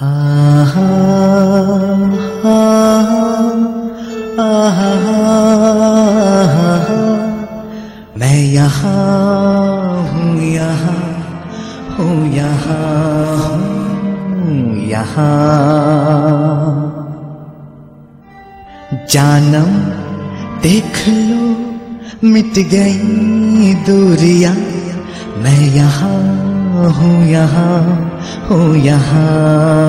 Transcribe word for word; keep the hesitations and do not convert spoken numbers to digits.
आहा आहा आहा, मैं यहाँ हूँ, यहाँ हूँ, यहाँ हूँ, यहाँ। जानम देख लो मिट गई दूरियां, मैं यहाँ हूँ, यहाँ हूँ, यहाँ।